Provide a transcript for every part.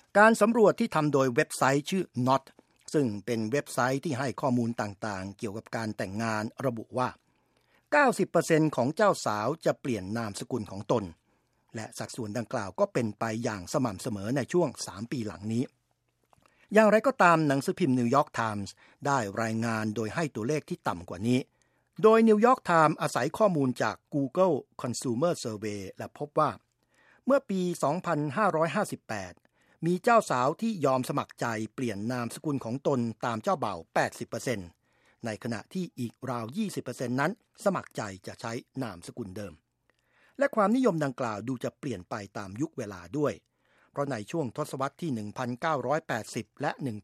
การสำรวจที่ทำโดยเว็บไซต์ชื่อ Not ซึ่งเป็นเว็บไซต์ที่ให้ข้อมูลต่างๆเกี่ยวกับการแต่งงานระบุว่า 90% ของเจ้าสาวจะเปลี่ยนนามสกุลของตนและสัดส่วนดังกล่าวก็เป็นไปอย่างสม่ำเสมอในช่วง3 ปีหลังนี้อย่างไรก็ตามหนังสือพิมพ์นิวยอร์กไทมส์ได้รายงานโดยให้ตัวเลขที่ต่ำกว่านี้โดยนิวยอร์กไทมส์อาศัยข้อมูลจาก Google Consumer Survey และพบว่าเมื่อปี 2558 มีเจ้าสาวที่ยอมสมัครใจเปลี่ยนนามสกุลของตนตามเจ้าบ่าว 80% ในขณะที่อีกราว 20% นั้นสมัครใจจะใช้นามสกุลเดิมและความนิยมดังกล่าวดูจะเปลี่ยนไปตามยุคเวลาด้วยเพราะในช่วงทศวรรษที่ 1980 และ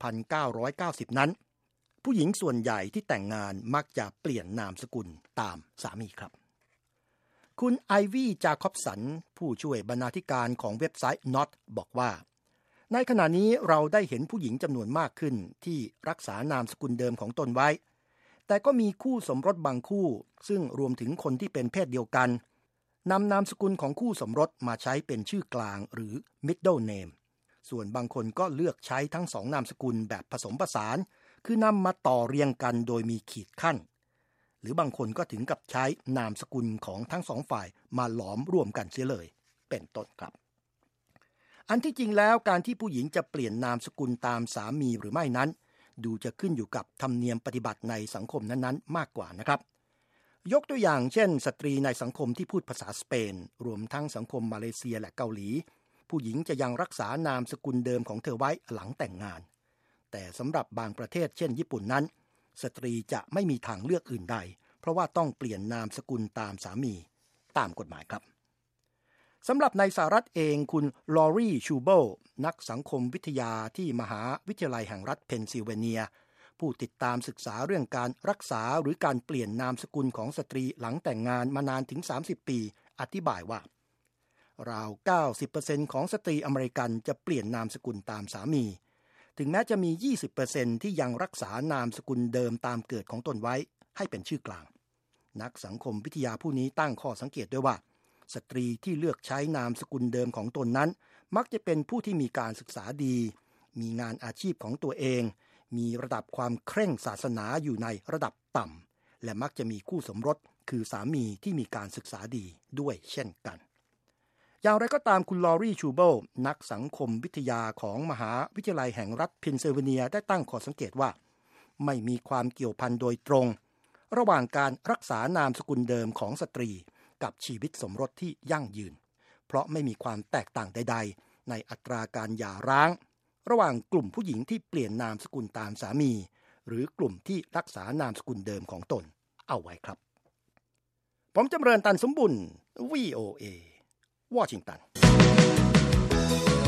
1990 นั้นผู้หญิงส่วนใหญ่ที่แต่งงานมักจะเปลี่ยนนามสกุลตามสามีครับคุณไอวี่จาคอบสันผู้ช่วยบรรณาธิการของเว็บไซต์ Not บอกว่าในขณะนี้เราได้เห็นผู้หญิงจำนวนมากขึ้นที่รักษานามสกุลเดิมของตนไว้แต่ก็มีคู่สมรสบางคู่ซึ่งรวมถึงคนที่เป็นเพศเดียวกันนำนามสกุลของคู่สมรสมาใช้เป็นชื่อกลางหรือ middle name ส่วนบางคนก็เลือกใช้ทั้ง2นามสกุลแบบผสมผสานคือนำมาต่อเรียงกันโดยมีขีดขั้นหรือบางคนก็ถึงกับใช้นามสกุลของทั้งสองฝ่ายมาหลอมรวมกันเสียเลยเป็นต้นครับอันที่จริงแล้วการที่ผู้หญิงจะเปลี่ยนนามสกุลตามสามีหรือไม่นั้นดูจะขึ้นอยู่กับธรรมเนียมปฏิบัติในสังคมนั้นๆมากกว่านะครับยกตัวอย่างเช่นสตรีในสังคมที่พูดภาษาสเปนรวมทั้งสังคมมาเลเซียและเกาหลีผู้หญิงจะยังรักษานามสกุลเดิมของเธอไว้หลังแต่งงานแต่สำหรับบางประเทศเช่นญี่ปุ่นนั้นสตรีจะไม่มีทางเลือกอื่นใดเพราะว่าต้องเปลี่ยนนามสกุลตามสามีตามกฎหมายครับสำหรับในสหรัฐเองคุณลอรีชูเบิลนักสังคมวิทยาที่มหาวิทยาลัยแห่งรัฐเพนซิลเวเนียผู้ติดตามศึกษาเรื่องการรักษาหรือการเปลี่ยนนามสกุลของสตรีหลังแต่งงานมานานถึง30 ปีอธิบายว่าราว 90% ของสตรีอเมริกันจะเปลี่ยนนามสกุลตามสามีถึงแม้จะมี 20% ที่ยังรักษานามสกุลเดิมตามเกิดของตนไว้ให้เป็นชื่อกลางนักสังคมวิทยาผู้นี้ตั้งข้อสังเกตด้วยว่าสตรีที่เลือกใช้นามสกุลเดิมของตนนั้นมักจะเป็นผู้ที่มีการศึกษาดีมีงานอาชีพของตัวเองมีระดับความเคร่งศาสนาอยู่ในระดับต่ำและมักจะมีคู่สมรสคือสามีที่มีการศึกษาดีด้วยเช่นกันอย่างไรก็ตามคุณลอรีชูเบิลนักสังคมวิทยาของมหาวิทยาลัยแห่งรัฐเพนซิลเวเนียได้ตั้งข้อสังเกตว่าไม่มีความเกี่ยวพันโดยตรงระหว่างการรักษานามสกุลเดิมของสตรีกับชีวิตสมรสที่ยั่งยืนเพราะไม่มีความแตกต่างใดๆในอัตราการหย่าร้างระหว่างกลุ่มผู้หญิงที่เปลี่ยนนามสกุลตามสามีหรือกลุ่มที่รักษานามสกุลเดิมของตนเอาไว้ครับผมจำเริญตันสมบุญ VOA วอชิงตัน